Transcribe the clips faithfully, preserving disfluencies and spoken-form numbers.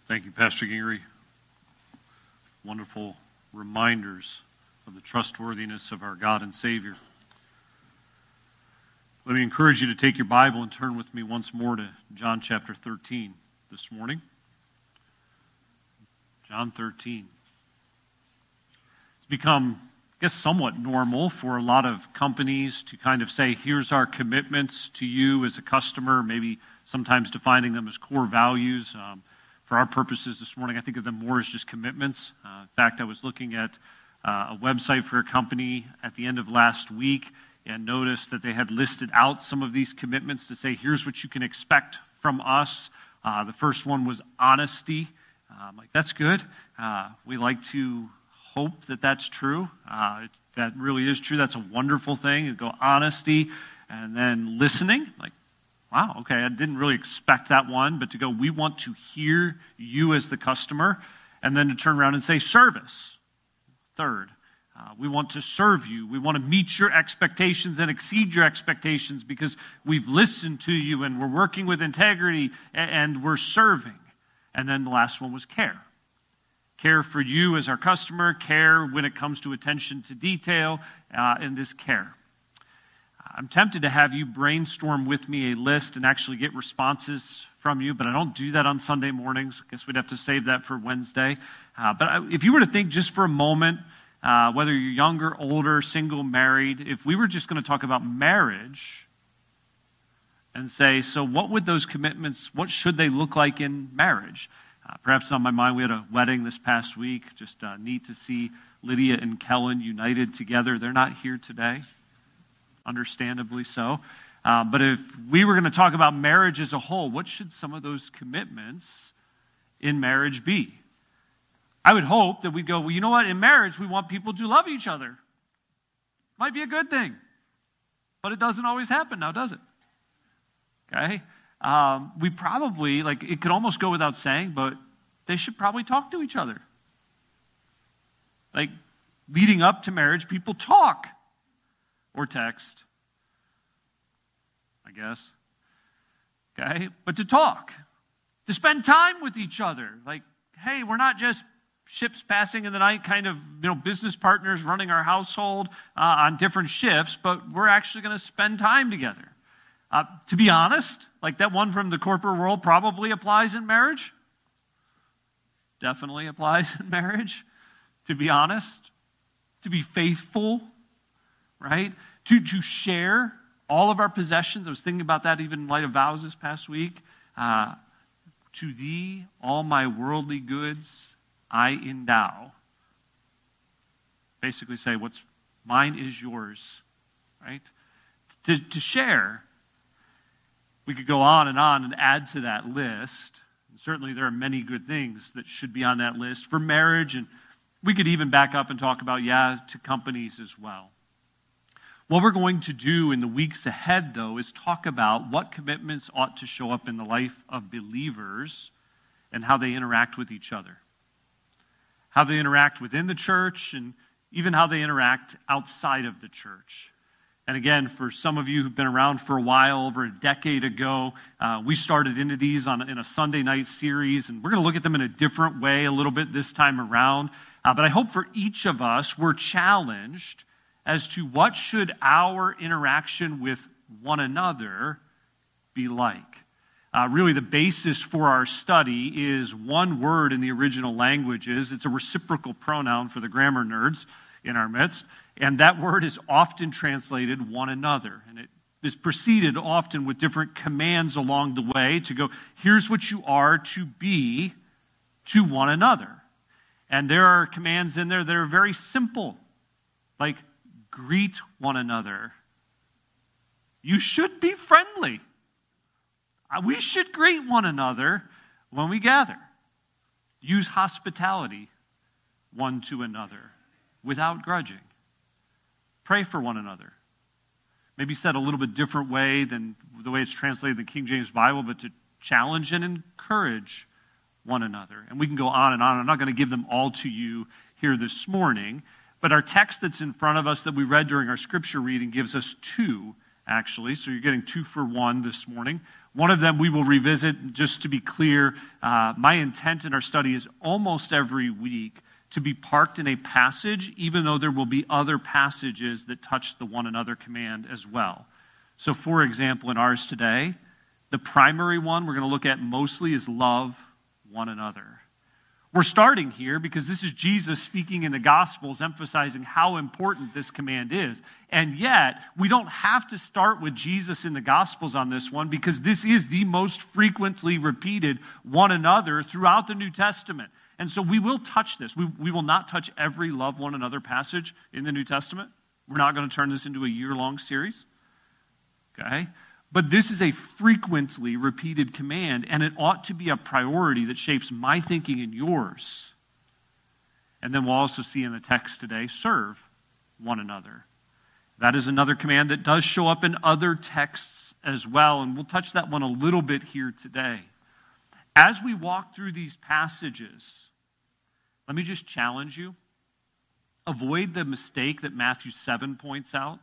Thank you, Pastor Gingery. Wonderful reminders of the trustworthiness of our God and Savior. Let me encourage you to take your Bible and turn with me once more to John chapter thirteen this morning. John thirteen. It's become, I guess, somewhat normal for a lot of companies to kind of say, here's our commitments to you as a customer, maybe sometimes defining them as core values. Um, For our purposes this morning, I think of them more as just commitments. Uh, in fact, I was looking at uh, a website for a company at the end of last week and noticed that they had listed out some of these commitments to say, here's what you can expect from us. Uh, the first one was honesty. Uh, I'm like, that's good. Uh, we like to hope that that's true. Uh, that really is true. That's a wonderful thing. You go honesty and then listening. Like, wow, okay, I didn't really expect that one, but to go, we want to hear you as the customer, and then to turn around and say service. Third, uh, we want to serve you. We want to meet your expectations and exceed your expectations because we've listened to you and we're working with integrity and we're serving. And then the last one was care. Care for you as our customer, care when it comes to attention to detail, uh, and this care. I'm tempted to have you brainstorm with me a list and actually get responses from you, but I don't do that on Sunday mornings. I guess we'd have to save that for Wednesday. Uh, but I, if you were to think just for a moment, uh, whether you're younger, older, single, married, if we were just going to talk about marriage and say, so what would those commitments, what should they look like in marriage? Uh, perhaps on my mind, we had a wedding this past week. Just uh, neat to see Lydia and Kellen united together. They're not here today. Understandably so. Uh, but if we were going to talk about marriage as a whole, what should some of those commitments in marriage be? I would hope that we'd go, well, you know what? In marriage, we want people to love each other. Might be a good thing. But it doesn't always happen now, does it? Okay? Um, we probably, like, it could almost go without saying, but they should probably talk to each other. Like, leading up to marriage, people talk. Or text, I guess. Okay? But to talk. To spend time with each other. Like, hey, we're not just ships passing in the night, kind of, you know, business partners running our household uh, on different shifts, but we're actually going to spend time together. Uh, to be honest, like that one from the corporate world probably applies in marriage. Definitely applies in marriage. To be honest. To be faithful. Right? To, to share all of our possessions. I was thinking about that even in light of vows this past week. Uh, to thee, all my worldly goods I endow. Basically say, what's mine is yours. Right? To, to share. We could go on and on and add to that list. And certainly there are many good things that should be on that list for marriage. And we could even back up and talk about, yeah, to companies as well. What we're going to do in the weeks ahead, though, is talk about what commitments ought to show up in the life of believers and how they interact with each other. How they interact within the church and even how they interact outside of the church. And again, for some of you who've been around for a while, over a decade ago, uh, we started into these on, in a Sunday night series, and we're going to look at them in a different way a little bit this time around. Uh, but I hope for each of us, we're challenged as to what should our interaction with one another be like. Uh, really, the basis for our study is one word in the original languages. It's a reciprocal pronoun for the grammar nerds in our midst, and that word is often translated one another. And it is preceded often with different commands along the way to go, here's what you are to be to one another. And there are commands in there that are very simple, like greet one another. You should be friendly. We should greet one another when we gather. Use hospitality one to another without grudging. Pray for one another. Maybe said a little bit different way than the way it's translated in the King James Bible, but to challenge and encourage one another. And we can go on and on. I'm not going to give them all to you here this morning, but our text that's in front of us that we read during our scripture reading gives us two, actually. So you're getting two for one this morning. One of them we will revisit. Just to be clear, uh, my intent in our study is almost every week to be parked in a passage, even though there will be other passages that touch the one another command as well. So for example, in ours today, the primary one we're going to look at mostly is love one another. We're starting here because this is Jesus speaking in the Gospels, emphasizing how important this command is. And yet, we don't have to start with Jesus in the Gospels on this one because this is the most frequently repeated one another throughout the New Testament. And so we will touch this. We, we will not touch every love one another passage in the New Testament. We're not going to turn this into a year-long series. Okay? But this is a frequently repeated command, and it ought to be a priority that shapes my thinking and yours. And then we'll also see in the text today, serve one another. That is another command that does show up in other texts as well, and we'll touch that one a little bit here today. As we walk through these passages, let me just challenge you. Avoid the mistake that Matthew seven points out.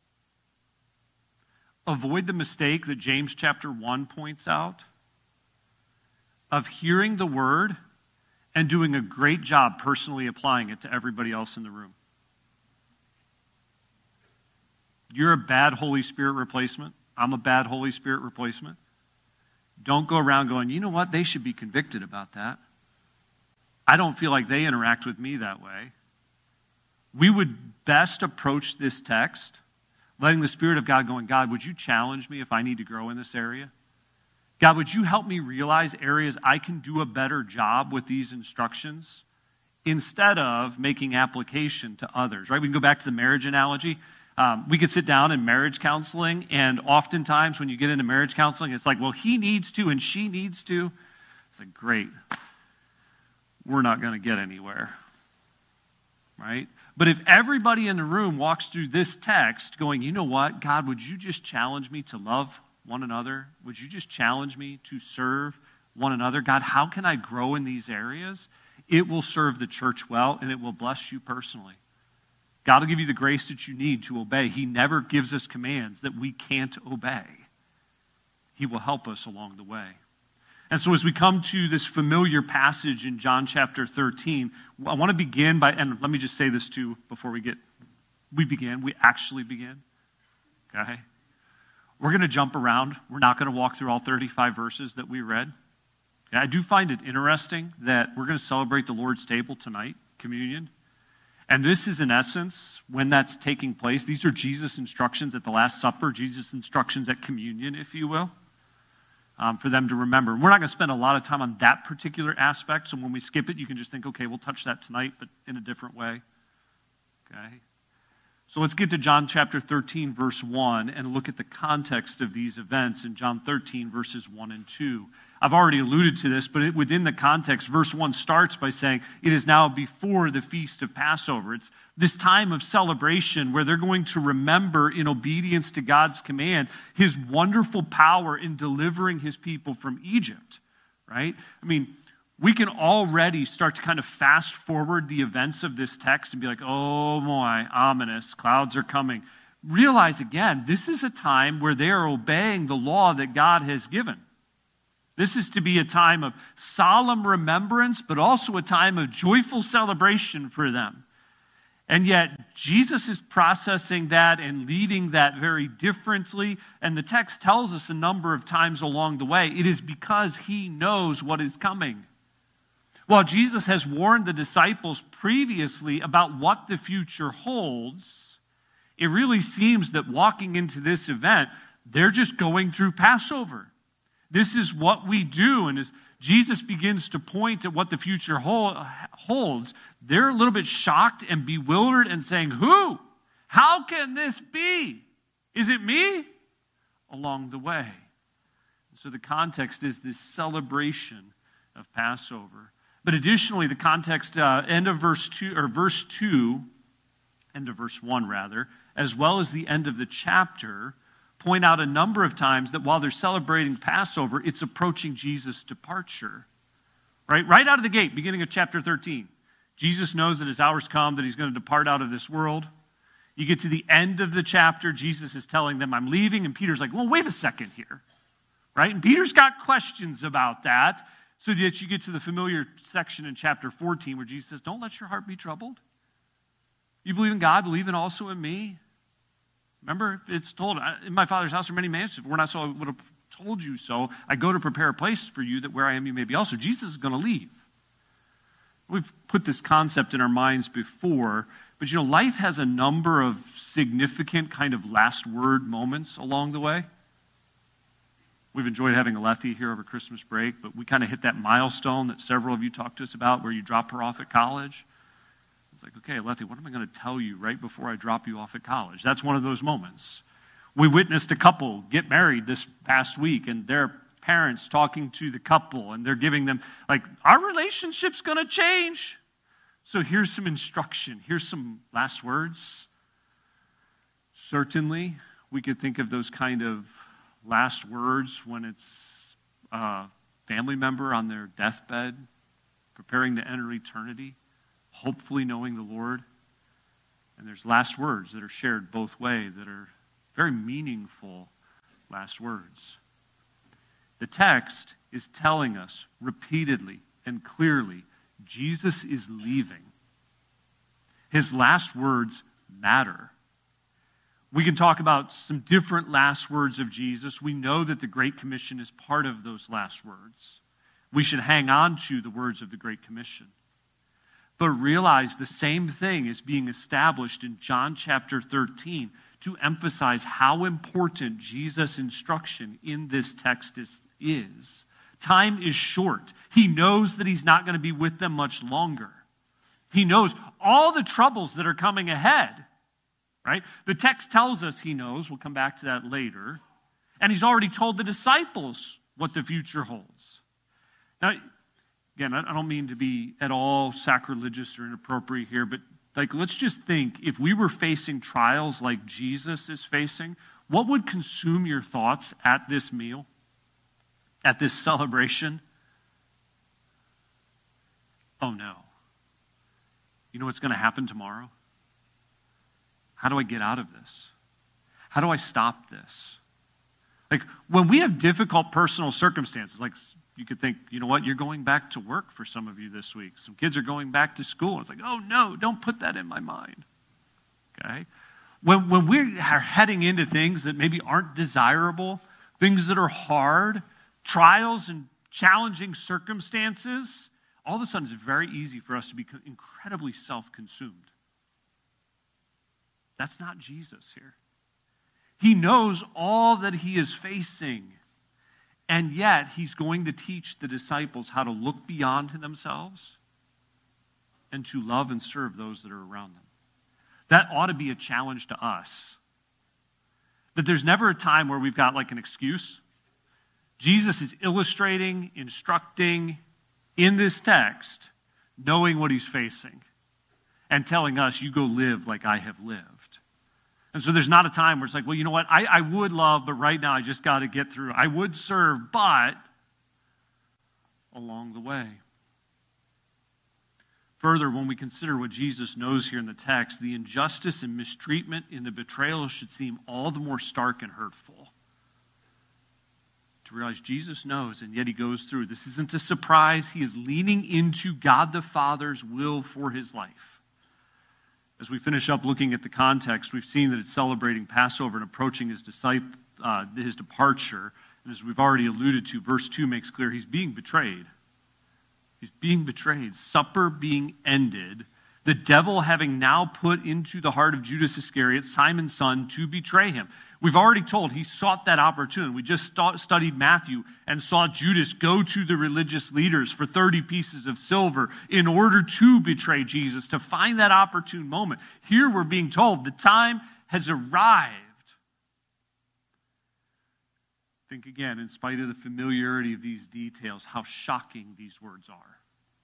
Avoid the mistake that James chapter one points out of hearing the word and doing a great job personally applying it to everybody else in the room. You're a bad Holy Spirit replacement. I'm a bad Holy Spirit replacement. Don't go around going, you know what, they should be convicted about that. I don't feel like they interact with me that way. We would best approach this text letting the Spirit of God going, God, would you challenge me if I need to grow in this area? God, would you help me realize areas I can do a better job with these instructions instead of making application to others, right? We can go back to the marriage analogy. Um, we could sit down in marriage counseling, and oftentimes when you get into marriage counseling, it's like, well, he needs to and she needs to. It's like, great. We're not going to get anywhere, right? But if everybody in the room walks through this text going, you know what, God, would you just challenge me to love one another? Would you just challenge me to serve one another? God, how can I grow in these areas? It will serve the church well, and it will bless you personally. God will give you the grace that you need to obey. He never gives us commands that we can't obey. He will help us along the way. And so as we come to this familiar passage in John chapter thirteen, I want to begin by, and let me just say this too before we get, we begin, we actually begin, okay? We're going to jump around. We're not going to walk through all thirty-five verses that we read. Okay? I do find it interesting that we're going to celebrate the Lord's table tonight, communion. And this is in essence, when that's taking place, these are Jesus' instructions at the Last Supper, Jesus' instructions at communion, if you will. Um, for them to remember. We're not going to spend a lot of time on that particular aspect, so when we skip it, you can just think, okay, we'll touch that tonight, but in a different way. Okay? So let's get to John chapter thirteen, verse one, and look at the context of these events in John thirteen, verses one and two. I've already alluded to this, but it, within the context, verse one starts by saying, it is now before the feast of Passover. It's this time of celebration where they're going to remember in obedience to God's command, his wonderful power in delivering his people from Egypt, right? I mean, we can already start to kind of fast forward the events of this text and be like, oh boy, ominous, clouds are coming. Realize again, this is a time where they are obeying the law that God has given. This is to be a time of solemn remembrance, but also a time of joyful celebration for them. And yet, Jesus is processing that and leading that very differently. And the text tells us a number of times along the way, it is because he knows what is coming. While Jesus has warned the disciples previously about what the future holds, it really seems that walking into this event, they're just going through Passover. This is what we do. And as Jesus begins to point at what the future holds, they're a little bit shocked and bewildered and saying, who? How can this be? Is it me? Along the way. So the context is this celebration of Passover. But additionally, the context, uh, end of verse two, or verse two, end of verse one rather, as well as the end of the chapter, point out a number of times that while they're celebrating Passover, it's approaching Jesus' departure. Right? Right out of the gate, beginning of chapter thirteen. Jesus knows that his hour's come, that he's going to depart out of this world. You get to the end of the chapter, Jesus is telling them, I'm leaving, and Peter's like, well, wait a second here. right? And Peter's got questions about that, so that you get to the familiar section in chapter fourteen where Jesus says, don't let your heart be troubled. You believe in God, believe in also in me. Remember, it's told, in my Father's house are many mansions. If we're not so, I would have told you so. I go to prepare a place for you that where I am you may be also. Jesus is going to leave. We've put this concept in our minds before, but you know, life has a number of significant kind of last word moments along the way. We've enjoyed having Alethi here over Christmas break, but we kind of hit that milestone that several of you talked to us about where you drop her off at college. It's like, okay, Alethi, what am I going to tell you right before I drop you off at college? That's one of those moments. We witnessed a couple get married this past week, and their parents talking to the couple, and they're giving them, like, our relationship's going to change. So here's some instruction. Here's some last words. Certainly, we could think of those kind of last words when it's a family member on their deathbed, preparing to enter eternity, hopefully knowing the Lord. And there's last words that are shared both ways that are very meaningful last words. The text is telling us repeatedly and clearly Jesus is leaving. His last words matter. We can talk about some different last words of Jesus. We know that the Great Commission is part of those last words. We should hang on to the words of the Great Commission. But realize the same thing is being established in John chapter thirteen to emphasize how important Jesus' instruction in this text is. is. Time is short. He knows that he's not going to be with them much longer. He knows all the troubles that are coming ahead, right? The text tells us he knows. We'll come back to that later. And he's already told the disciples what the future holds. Now, again, I don't mean to be at all sacrilegious or inappropriate here, but like, let's just think, if we were facing trials like Jesus is facing, what would consume your thoughts at this meal? At this celebration? Oh no. You know what's going to happen tomorrow? How do I get out of this? How do I stop this? Like, when we have difficult personal circumstances, like you could think, you know what, you're going back to work for some of you this week. Some kids are going back to school. It's like, oh no, don't put that in my mind. Okay? When, when we are heading into things that maybe aren't desirable, things that are hard, trials and challenging circumstances, all of a sudden it's very easy for us to be incredibly self-consumed. That's not Jesus here. He knows all that he is facing, and yet he's going to teach the disciples how to look beyond themselves and to love and serve those that are around them. That ought to be a challenge to us. That there's never a time where we've got like an excuse. Jesus is illustrating, instructing in this text, knowing what he's facing, and telling us, you go live like I have lived. And so there's not a time where it's like, well, you know what, I, I would love, but right now I just got to get through. I would serve, but along the way. Further, when we consider what Jesus knows here in the text, the injustice and mistreatment in the betrayal should seem all the more stark and hurtful. To realize Jesus knows, and yet he goes through. This isn't a surprise. He is leaning into God the Father's will for his life. As we finish up looking at the context, we've seen that it's celebrating Passover and approaching his disciple, uh, his departure. And as we've already alluded to, verse two makes clear he's being betrayed. He's being betrayed. Supper being ended. The devil having now put into the heart of Judas Iscariot, Simon's son, to betray him. We've already told he sought that opportunity. We just st- studied Matthew and saw Judas go to the religious leaders for thirty pieces of silver in order to betray Jesus, to find that opportune moment. Here we're being told the time has arrived. Think again, in spite of the familiarity of these details, how shocking these words are.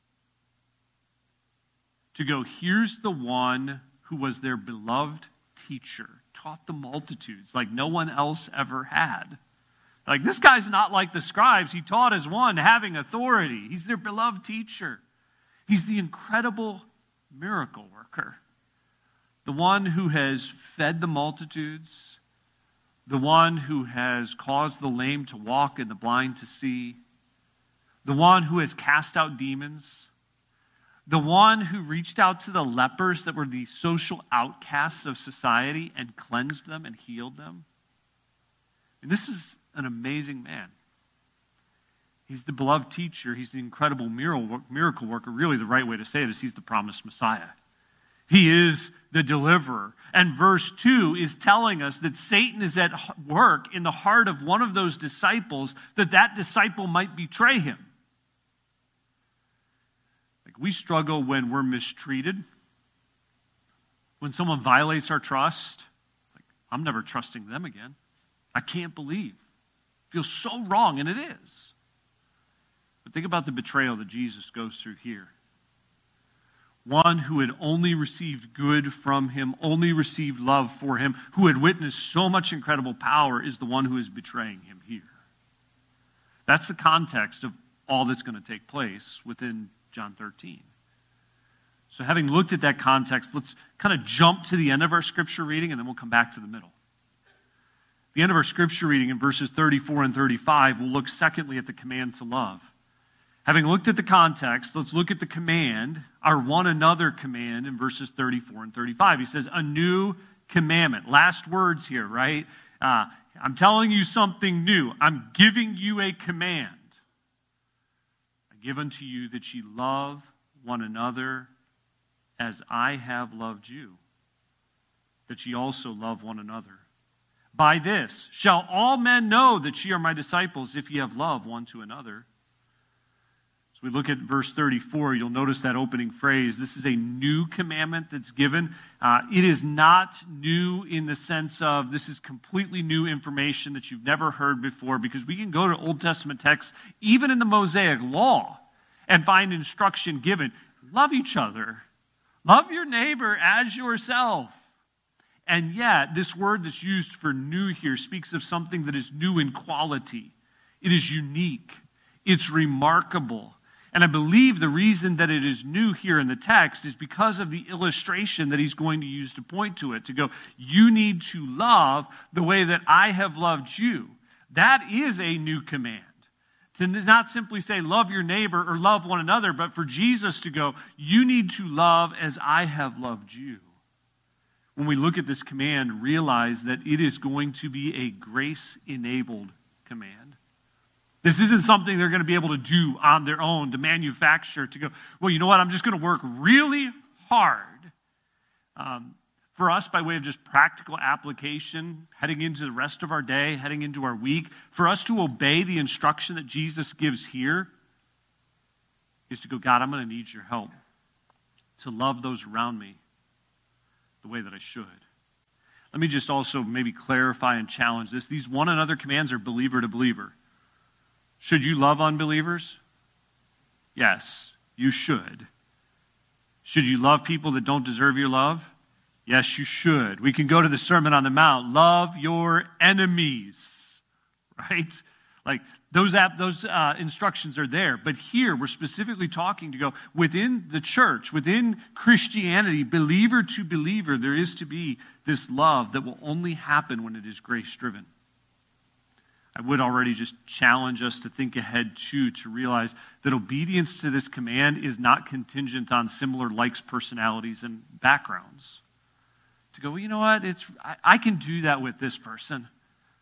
To go, here's the one who was their beloved teacher, taught the multitudes like no one else ever had. Like, this guy's not like the scribes. He taught as one, having authority. He's their beloved teacher. He's the incredible miracle worker. The one who has fed the multitudes, the one who has caused the lame to walk and the blind to see, the one who has cast out demons, the one who reached out to the lepers that were the social outcasts of society and cleansed them and healed them. And this is an amazing man. He's the beloved teacher. He's the incredible miracle worker. Really, the right way to say it is he's the promised Messiah. He is the deliverer. And verse two is telling us that Satan is at work in the heart of one of those disciples, that that disciple might betray him. Like we struggle when we're mistreated, when someone violates our trust. Like, I'm never trusting them again. I can't believe. It feels so wrong, and it is. But think about the betrayal that Jesus goes through here. One who had only received good from him, only received love for him, who had witnessed so much incredible power, is the one who is betraying him here. That's the context of all that's going to take place within John thirteen. So having looked at that context, let's kind of jump to the end of our scripture reading, and then we'll come back to the middle. The end of our scripture reading in verses thirty-four and thirty-five, we'll look secondly at the command to love. Having looked at the context, let's look at the command, our one another command in verses thirty-four and thirty-five. He says, a new commandment. Last words here, right? Uh, I'm telling you something new. I'm giving you a command. I give unto you that ye love one another as I have loved you, that ye also love one another. By this shall all men know that ye are my disciples, if ye have love one to another. As we look at verse thirty-four, you'll notice that opening phrase. This is a new commandment that's given. Uh, it is not new in the sense of this is completely new information that you've never heard before, because we can go to Old Testament texts, even in the Mosaic Law, and find instruction given. Love each other. Love your neighbor as yourself. And yet, this word that's used for new here speaks of something that is new in quality. It is unique. It's remarkable. And I believe the reason that it is new here in the text is because of the illustration that he's going to use to point to it, to go, you need to love the way that I have loved you. That is a new command. To not simply say love your neighbor or love one another, but for Jesus to go, you need to love as I have loved you. When we look at this command, realize that it is going to be a grace-enabled command. This isn't something they're going to be able to do on their own, to manufacture, to go, well, you know what, I'm just going to work really hard. Um, for us, by way of just practical application, heading into the rest of our day, heading into our week, for us to obey the instruction that Jesus gives here is to go, God, I'm going to need your help to love those around me the way that I should. Let me just also maybe clarify and challenge this. These one another commands are believer to believer. Should you love unbelievers? Yes, you should. Should you love people that don't deserve your love? Yes, you should. We can go to the Sermon on the Mount. Love your enemies, right? Like those app, those uh, instructions are there. But here we're specifically talking to go within the church, within Christianity, believer to believer, there is to be this love that will only happen when it is grace-driven. I would already just challenge us to think ahead, too, to realize that obedience to this command is not contingent on similar likes, personalities, and backgrounds. To go, well, you know what, it's I, I can do that with this person.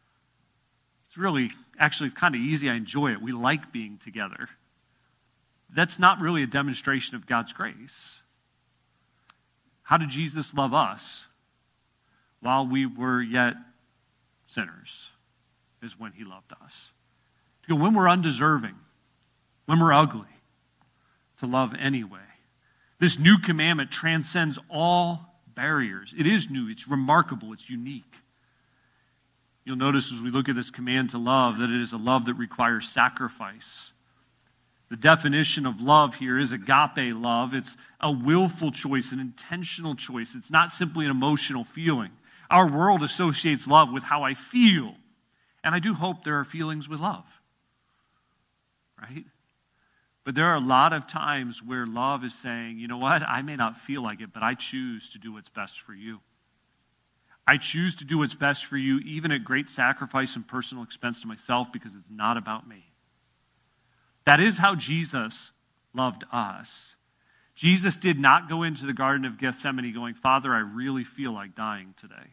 It's really, actually kind of easy. I enjoy it. We like being together. That's not really a demonstration of God's grace. How did Jesus love us? While we were yet sinners is when he loved us. To go, when we're undeserving, when we're ugly, to love anyway. This new commandment transcends all barriers. It is new, it's remarkable, it's unique. You'll notice as we look at this command to love that it is a love that requires sacrifice. The definition of love here is agape love. It's a willful choice, an intentional choice. It's not simply an emotional feeling. Our world associates love with how I feel. And I do hope there are feelings with love, right? But there are a lot of times where love is saying, you know what, I may not feel like it, but I choose to do what's best for you. I choose to do what's best for you, even at great sacrifice and personal expense to myself, because it's not about me. That is how Jesus loved us. Jesus did not go into the Garden of Gethsemane going, Father, I really feel like dying today.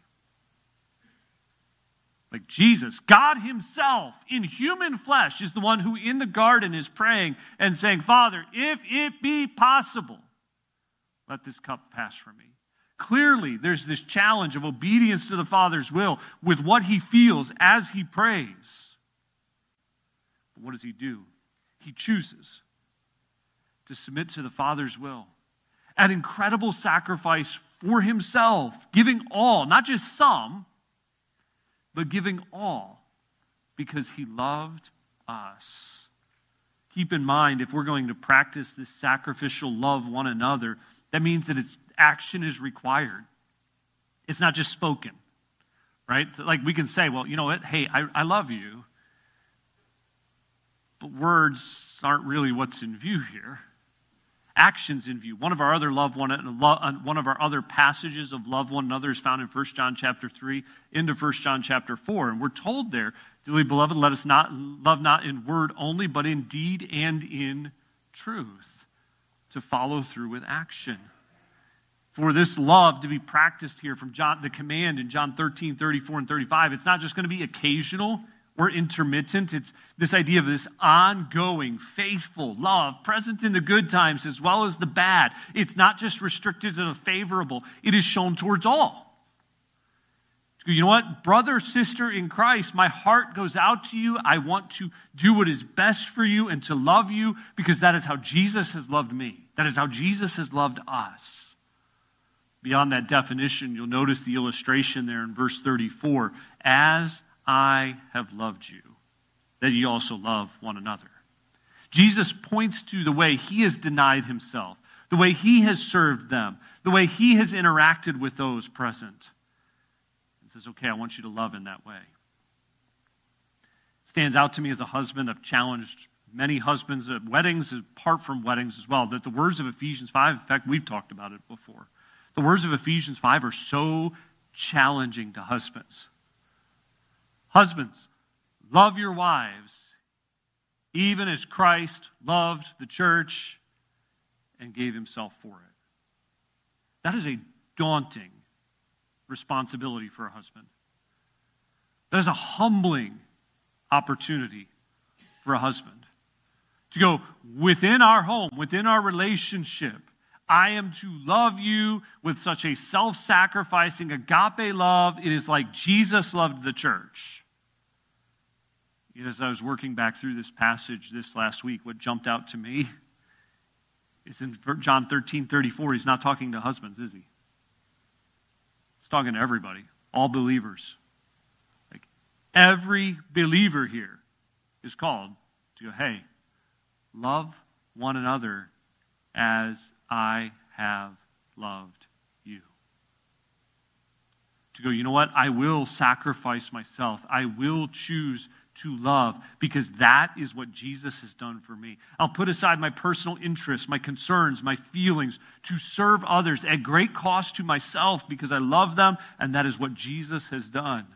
Like Jesus, God himself in human flesh is the one who in the garden is praying and saying, Father, if it be possible, let this cup pass from me. Clearly, there's this challenge of obedience to the Father's will with what he feels as he prays. But what does he do? He chooses to submit to the Father's will at incredible sacrifice for himself, giving all, not just some, but giving all because he loved us. Keep in mind, if we're going to practice this sacrificial love one another, that means that its action is required. It's not just spoken, right? Like we can say, well, you know what? Hey, I, I love you. But words aren't really what's in view here. Actions in view. One of our other love one, one of our other passages of love one another is found in First John chapter three into First John chapter four. And we're told there, dearly beloved, let us not love not in word only, but in deed and in truth. To follow through with action. For this love to be practiced here from John, the command in John thirteen, thirty-four, and thirty-five, it's not just going to be occasional or intermittent. It's this idea of this ongoing, faithful love present in the good times as well as the bad. It's not just restricted to the favorable. It is shown towards all. You know what? Brother, sister in Christ, my heart goes out to you. I want to do what is best for you and to love you because that is how Jesus has loved me. That is how Jesus has loved us. Beyond that definition, you'll notice the illustration there in verse thirty-four. As I have loved you, that ye also love one another. Jesus points to the way he has denied himself, the way he has served them, the way he has interacted with those present. And says, okay, I want you to love in that way. Stands out to me as a husband. I've challenged many husbands at weddings, apart from weddings as well, that the words of Ephesians five, in fact, we've talked about it before. The words of Ephesians five are so challenging to husbands. Husbands, love your wives, even as Christ loved the church and gave himself for it. That is a daunting responsibility for a husband. That is a humbling opportunity for a husband. To go within our home, within our relationship, I am to love you with such a self-sacrificing agape love. It is like Jesus loved the church. As I was working back through this passage this last week, what jumped out to me is in John thirteen, thirty-four, he's not talking to husbands, is he? He's talking to everybody, all believers. Like every believer here is called to go, hey, love one another as I have loved you. To go, you know what? I will sacrifice myself. I will choose to love because that is what Jesus has done for me. I'll put aside my personal interests, my concerns, my feelings to serve others at great cost to myself because I love them, and that is what Jesus has done.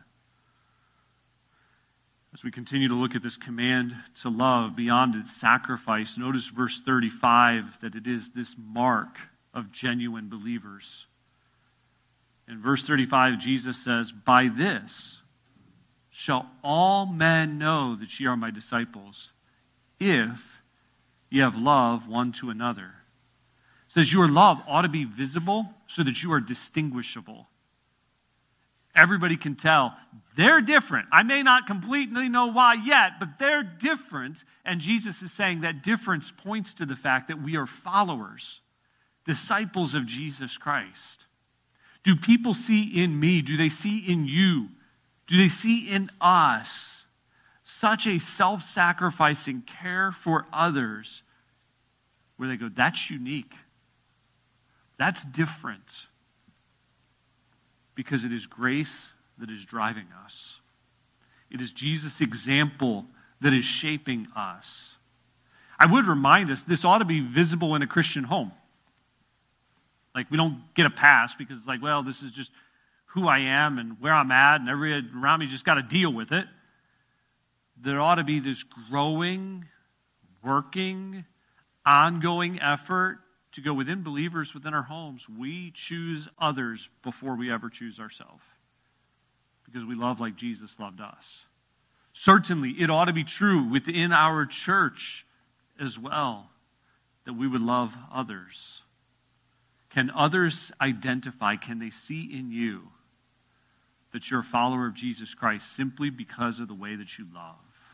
As we continue to look at this command to love beyond its sacrifice, notice verse thirty-five that it is this mark of genuine believers. In verse thirty-five, Jesus says, by this shall all men know that ye are my disciples, if ye have love one to another. It says your love ought to be visible so that you are distinguishable. Everybody can tell they're different. I may not completely know why yet, but they're different. And Jesus is saying that difference points to the fact that we are followers, disciples of Jesus Christ. Do people see in me? Do they see in you? Do they see in us such a self-sacrificing care for others where they go, that's unique. That's different. Because it is grace that is driving us. It is Jesus' example that is shaping us. I would remind us, this ought to be visible in a Christian home. Like, we don't get a pass because it's like, well, this is just who I am and where I'm at, and everybody around me just got to deal with it. There ought to be this growing, working, ongoing effort to go within believers, within our homes. We choose others before we ever choose ourselves, because we love like Jesus loved us. Certainly, it ought to be true within our church as well, that we would love others. Can others identify, can they see in you that you're a follower of Jesus Christ simply because of the way that you love?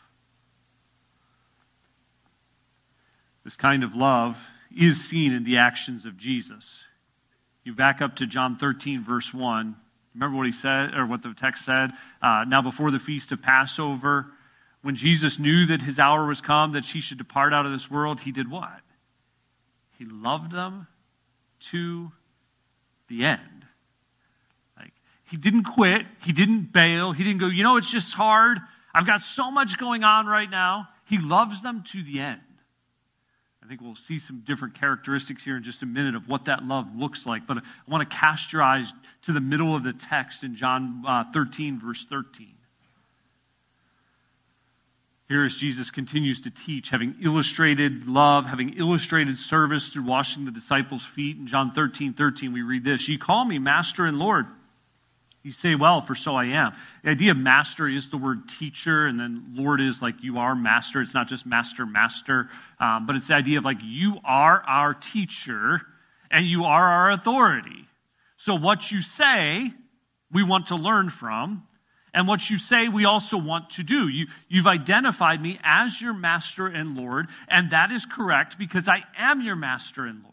This kind of love is seen in the actions of Jesus. You back up to John thirteen, verse one. Remember what he said, or what the text said? Uh, now before the feast of Passover, when Jesus knew that his hour was come, that he should depart out of this world, he did what? He loved them to the end. Like, he didn't quit. He didn't bail. He didn't go, you know, it's just hard. I've got so much going on right now. He loves them to the end. I think we'll see some different characteristics here in just a minute of what that love looks like. But I want to cast your eyes to the middle of the text in John uh, thirteen, verse thirteen. Here as Jesus continues to teach, having illustrated love, having illustrated service through washing the disciples' feet. In John thirteen, thirteen, we read this: "You call me Master and Lord. You say, well, for so I am." The idea of master is the word teacher, and then Lord is like you are master. It's not just master, master, um, but it's the idea of like you are our teacher and you are our authority. So what you say, we want to learn from, and what you say, we also want to do. You, you've identified me as your master and Lord, and that is correct because I am your master and Lord.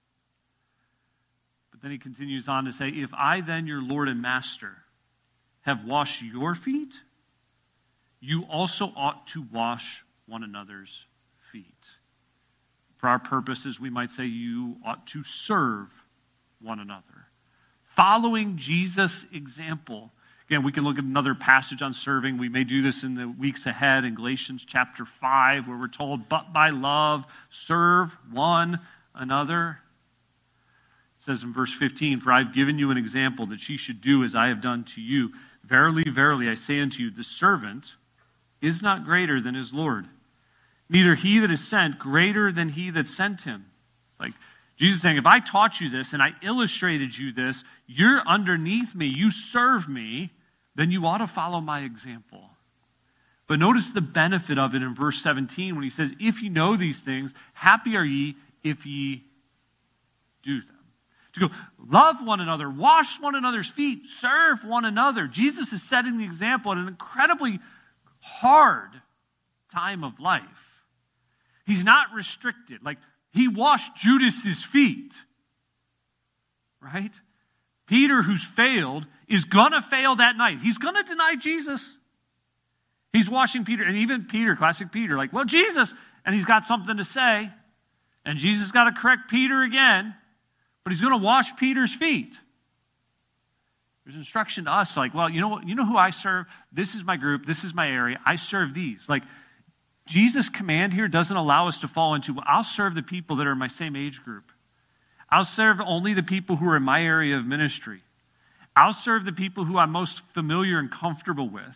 Then he continues on to say, if I then, your Lord and Master, have washed your feet, you also ought to wash one another's feet. For our purposes, we might say you ought to serve one another. Following Jesus' example. Again, we can look at another passage on serving. We may do this in the weeks ahead in Galatians chapter five, where we're told, but by love, serve one another. It says in verse fifteen, for I've given you an example that ye should do as I have done to you. Verily, verily, I say unto you, the servant is not greater than his Lord, neither he that is sent greater than he that sent him. It's like Jesus saying, if I taught you this and I illustrated you this, you're underneath me, you serve me, then you ought to follow my example. But notice the benefit of it in verse seventeen when he says, if you know these things, happy are ye if ye do them. To go, love one another, wash one another's feet, serve one another. Jesus is setting the example at an incredibly hard time of life. He's not restricted. Like, he washed Judas's feet, right? Peter, who's failed, is going to fail that night. He's going to deny Jesus. He's washing Peter, and even Peter, classic Peter, like, well, Jesus, and he's got something to say, and Jesus got to correct Peter again. But he's going to wash Peter's feet. There's instruction to us like, well, you know what? You know who I serve? This is my group. This is my area. I serve these. Like, Jesus' command here doesn't allow us to fall into, well, I'll serve the people that are in my same age group. I'll serve only the people who are in my area of ministry. I'll serve the people who I'm most familiar and comfortable with.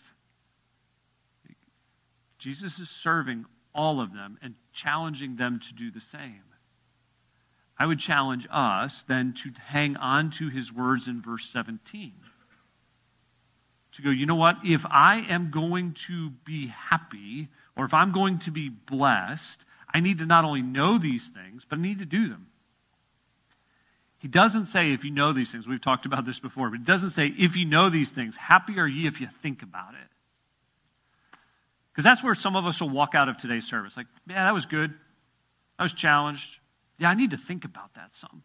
Jesus is serving all of them and challenging them to do the same. I would challenge us then to hang on to his words in verse seventeen. To go, you know what? If I am going to be happy, or if I'm going to be blessed, I need to not only know these things, but I need to do them. He doesn't say if you know these things. We've talked about this before, but he doesn't say if you know these things. Happy are ye if you think about it. Because that's where some of us will walk out of today's service. Like, yeah, that was good. I was challenged. Yeah, I need to think about that some.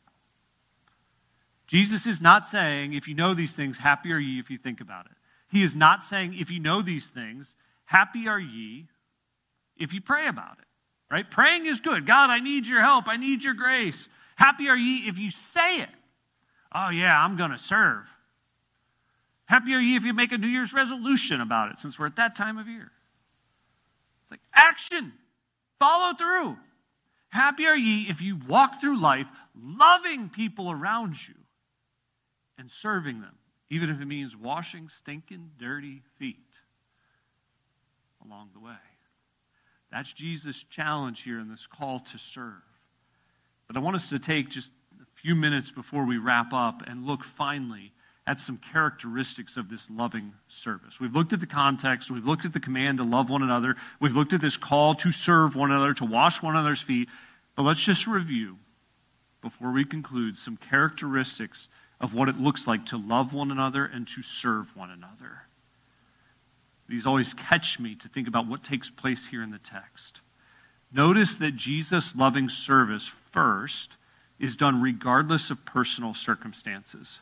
Jesus is not saying, if you know these things, happy are ye if you think about it. He is not saying, if you know these things, happy are ye if you pray about it. Right? Praying is good. God, I need your help. I need your grace. Happy are ye if you say it. Oh, yeah, I'm going to serve. Happy are ye if you make a New Year's resolution about it, since we're at that time of year. It's like action. Follow through. Happy are ye if you walk through life loving people around you and serving them even if it means washing stinking, dirty feet along the way. That's Jesus' challenge here in this call to serve. But I want us to take just a few minutes before we wrap up and look finally at some characteristics of this loving service. We've looked at the context. We've looked at the command to love one another. We've looked at this call to serve one another, to wash one another's feet. But let's just review, before we conclude, some characteristics of what it looks like to love one another and to serve one another. These always catch me to think about what takes place here in the text. Notice that Jesus' loving service first is done regardless of personal circumstances.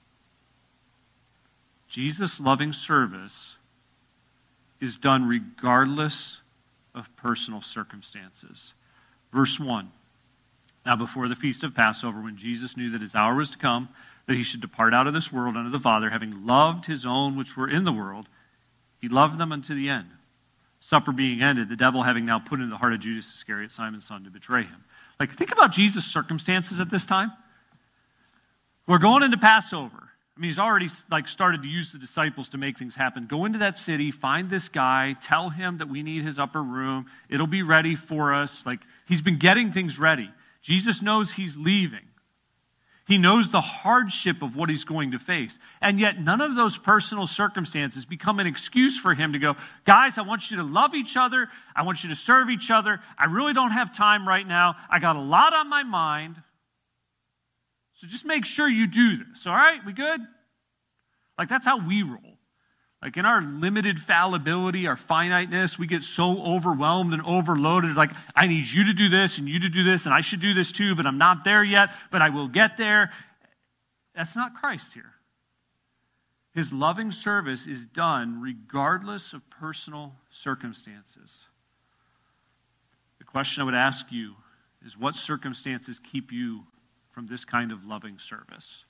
Jesus' loving service is done regardless of personal circumstances. Verse one, now before the feast of Passover, when Jesus knew that his hour was to come, that he should depart out of this world unto the Father, having loved his own which were in the world, he loved them unto the end. Supper being ended, the devil having now put into the heart of Judas Iscariot, Simon's son, to betray him. Like, think about Jesus' circumstances at this time. We're going into Passover. I mean, he's already like started to use the disciples to make things happen. Go into that city, find this guy, tell him that we need his upper room. It'll be ready for us. Like, he's been getting things ready. Jesus knows he's leaving. He knows the hardship of what he's going to face. And yet none of those personal circumstances become an excuse for him to go, guys, I want you to love each other. I want you to serve each other. I really don't have time right now. I got a lot on my mind. So just make sure you do this, all right? We good? Like, that's how we roll. Like, in our limited fallibility, our finiteness, we get so overwhelmed and overloaded. Like, I need you to do this and you to do this, and I should do this too, but I'm not there yet, but I will get there. That's not Christ here. His loving service is done regardless of personal circumstances. The question I would ask you is, what circumstances keep you from this kind of loving service?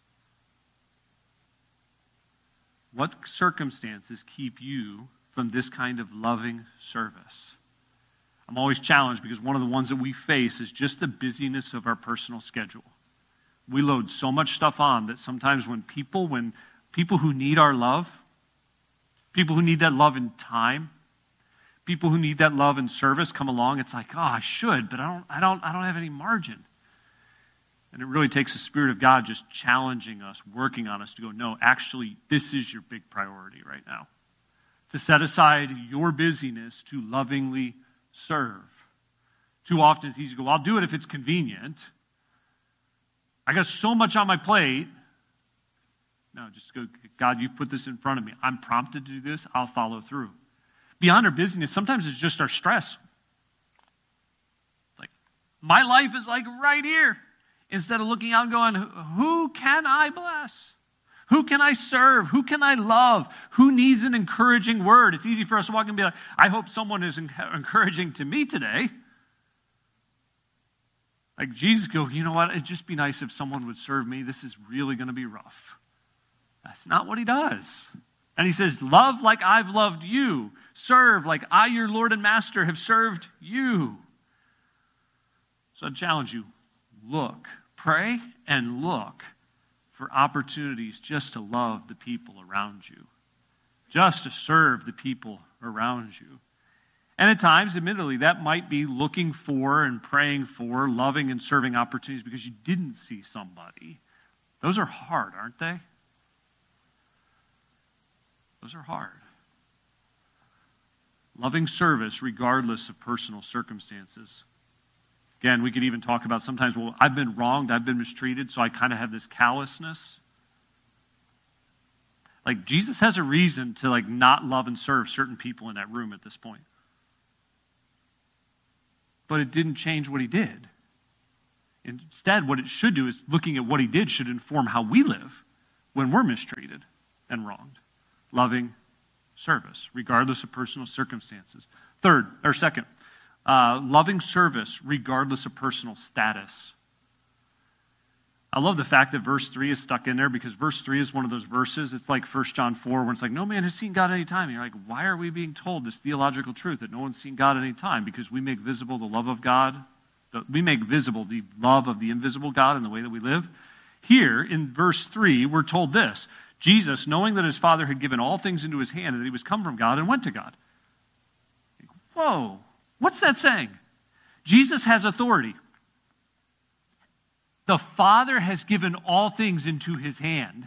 What circumstances keep you from this kind of loving service? I'm always challenged because one of the ones that we face is just the busyness of our personal schedule. We load so much stuff on that sometimes when people, when people who need our love, people who need that love in time, people who need that love and service come along, it's like, oh, I should, but I don't, I don't, I don't have any margin. And it really takes the Spirit of God just challenging us, working on us to go, no, actually, this is your big priority right now. To set aside your busyness to lovingly serve. Too often it's easy to go, well, I'll do it if it's convenient. I got so much on my plate. No, just go, God, you've put this in front of me. I'm prompted to do this. I'll follow through. Beyond our busyness, sometimes it's just our stress. It's like, my life is like right here. Instead of looking out and going, who can I bless? Who can I serve? Who can I love? Who needs an encouraging word? It's easy for us to walk and be like, I hope someone is encouraging to me today. Like Jesus go, you know what? It'd just be nice if someone would serve me. This is really going to be rough. That's not what he does. And he says, love like I've loved you. Serve like I, your Lord and Master, have served you. So I challenge you, look, pray and look for opportunities just to love the people around you, just to serve the people around you. And at times, admittedly, that might be looking for and praying for loving and serving opportunities because you didn't see somebody. Those are hard, aren't they? Those are hard. Loving service regardless of personal circumstances. Again, we could even talk about sometimes, well, I've been wronged, I've been mistreated, so I kind of have this callousness. Like, Jesus has a reason to, like, not love and serve certain people in that room at this point. But it didn't change what he did. Instead, what it should do is looking at what he did should inform how we live when we're mistreated and wronged. Loving service, regardless of personal circumstances. Third, or second, Uh, loving service regardless of personal status. I love the fact that verse three is stuck in there because verse three is one of those verses. It's like First John four where it's like, no man has seen God at any time. And you're like, why are we being told this theological truth that no one's seen God at any time? Because we make visible the love of God. We make visible the love of the invisible God in the way that we live. Here in verse three, we're told this. Jesus, knowing that his Father had given all things into his hand and that he was come from God and went to God. Whoa, what's that saying? Jesus has authority. The Father has given all things into his hand.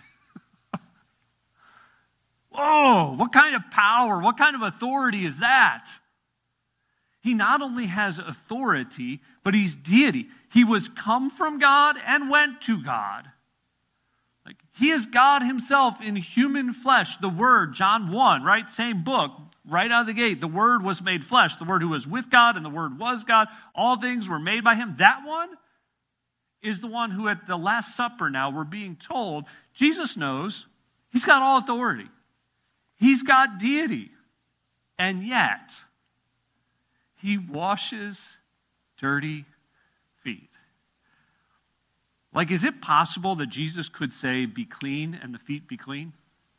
Whoa, what kind of power, what kind of authority is that? He not only has authority, but he's deity. He was come from God and went to God. Like, he is God himself in human flesh. The Word, John one, right? Same book, right out of the gate. The Word was made flesh. The Word who was with God and the Word was God. All things were made by him. That one is the one who at the Last Supper now we're being told, Jesus knows he's got all authority. He's got deity. And yet, he washes dirty feet. Like, is it possible that Jesus could say, be clean, and the feet be clean?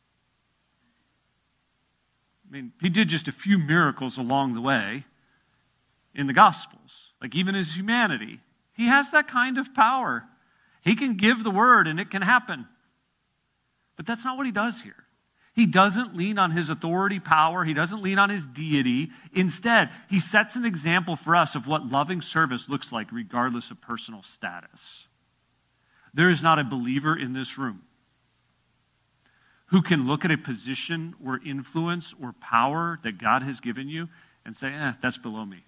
I mean, he did just a few miracles along the way in the Gospels. Like, even his humanity, he has that kind of power. He can give the word and it can happen. But that's not what he does here. He doesn't lean on his authority, power. He doesn't lean on his deity. Instead, he sets an example for us of what loving service looks like regardless of personal status. There is not a believer in this room who can look at a position or influence or power that God has given you and say, eh, that's below me.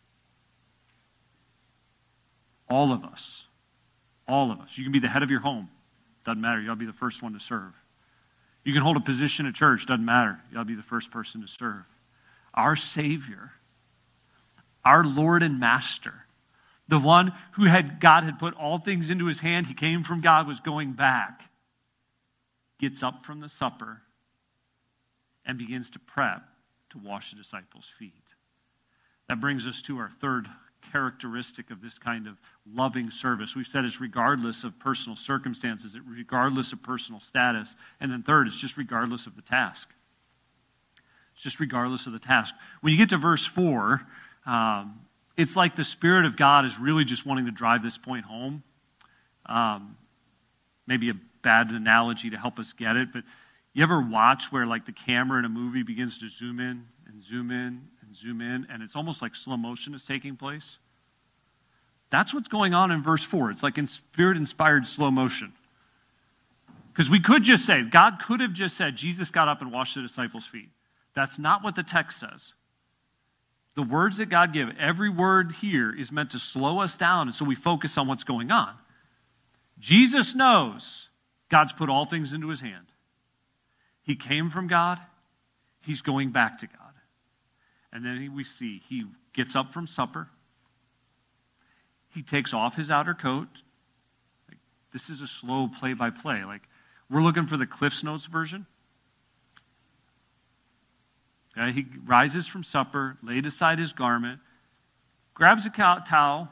All of us. All of us. You can be the head of your home. Doesn't matter. You ought to be the first one to serve. You can hold a position at church. Doesn't matter. You ought to be the first person to serve. Our Savior, our Lord and Master, the one who had God had put all things into his hand, he came from God, was going back, gets up from the supper and begins to prep to wash the disciples' feet. That brings us to our third characteristic of this kind of loving service. We've said it's regardless of personal circumstances, it's regardless of personal status. And then third, it's just regardless of the task. It's just regardless of the task. When you get to verse four, um, it's like the Spirit of God is really just wanting to drive this point home. Um, maybe a bad analogy to help us get it, but you ever watch where like the camera in a movie begins to zoom in and zoom in and zoom in, and it's almost like slow motion is taking place? That's what's going on in verse four. It's like in Spirit-inspired slow motion. Because we could just say, God could have just said, Jesus got up and washed the disciples' feet. That's not what the text says. The words that God gives, every word here is meant to slow us down, and so we focus on what's going on. Jesus knows God's put all things into his hand. He came from God. He's going back to God. And then we see he gets up from supper. He takes off his outer coat. Like, this is a slow play-by-play. Like, we're looking for the Cliff's Notes version. Okay, he rises from supper, laid aside his garment, grabs a towel,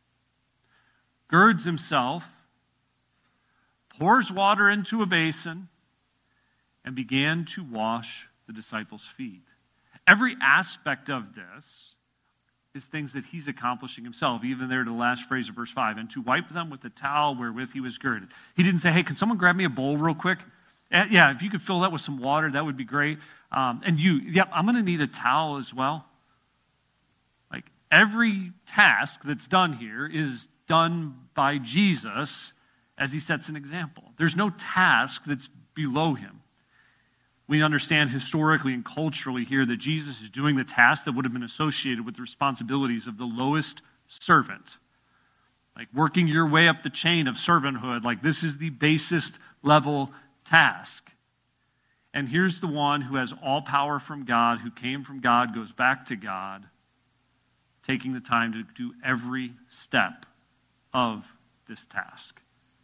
girds himself, pours water into a basin, and began to wash the disciples' feet. Every aspect of this is things that he's accomplishing himself, even there to the last phrase of verse five, and to wipe them with the towel wherewith he was girded. He didn't say, hey, can someone grab me a bowl real quick? Yeah, if you could fill that with some water, that would be great. Um, and you, yep, I'm going to need a towel as well. Like, every task that's done here is done by Jesus as he sets an example. There's no task that's below him. We understand historically and culturally here that Jesus is doing the task that would have been associated with the responsibilities of the lowest servant. Like working your way up the chain of servanthood, like this is the basest level task. And here's the one who has all power from God, who came from God, goes back to God, taking the time to do every step of this task.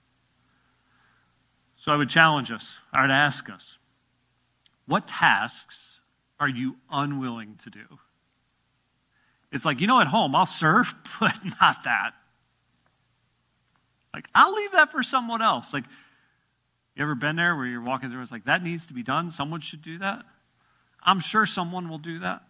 So I would challenge us, I would ask us, what tasks are you unwilling to do? It's like, you know, at home, I'll serve, but not that. Like, I'll leave that for someone else. Like, you ever been there where you're walking through, it's like, that needs to be done, someone should do that? I'm sure someone will do that.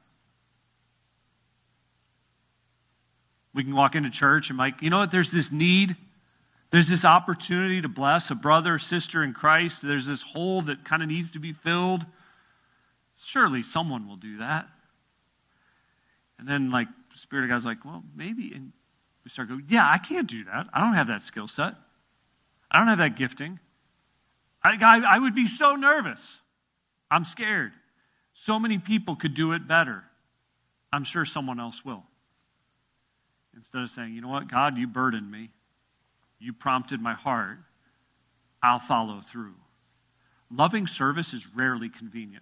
We can walk into church and like, you know what, there's this need There's this opportunity to bless a brother or sister in Christ. There's this hole that kind of needs to be filled. Surely someone will do that. And then, like, the Spirit of God's like, well, maybe. And we start going, yeah, I can't do that. I don't have that skill set. I don't have that gifting. I, I, I would be so nervous. I'm scared. So many people could do it better. I'm sure someone else will. Instead of saying, you know what, God, you burdened me. You prompted my heart. I'll follow through. Loving service is rarely convenient.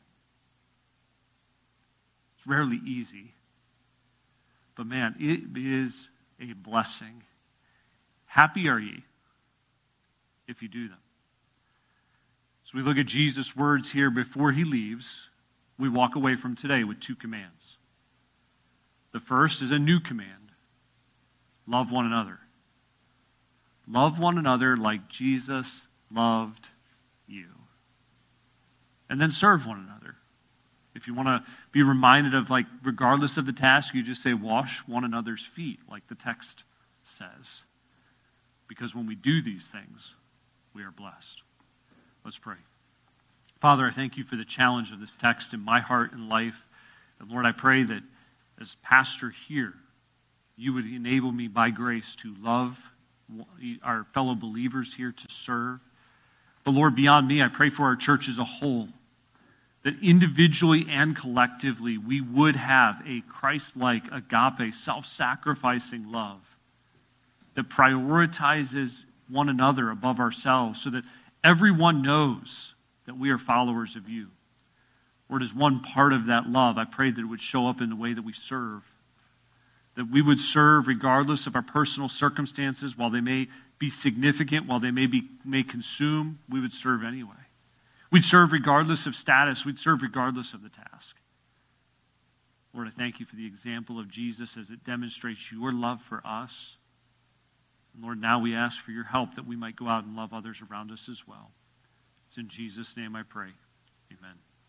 It's rarely easy. But man, it is a blessing. Happy are ye if you do them. So we look at Jesus' words here before he leaves. We walk away from today with two commands. The first is a new command. Love one another. Love one another like Jesus loved you. And then serve one another. If you want to be reminded of, like, regardless of the task, you just say, wash one another's feet, like the text says. Because when we do these things, we are blessed. Let's pray. Father, I thank you for the challenge of this text in my heart and life. And Lord, I pray that as pastor here, you would enable me by grace to love our fellow believers here, to serve. But Lord, beyond me, I pray for our church as a whole, that individually and collectively we would have a Christ-like, agape, self-sacrificing love that prioritizes one another above ourselves so that everyone knows that we are followers of you. Lord, as one part of that love, I pray that it would show up in the way that we serve, that we would serve regardless of our personal circumstances. While they may be significant, while they may be may consume, we would serve anyway. We'd serve regardless of status. We'd serve regardless of the task. Lord, I thank you for the example of Jesus as it demonstrates your love for us. And Lord, now we ask for your help that we might go out and love others around us as well. It's in Jesus' name I pray. Amen.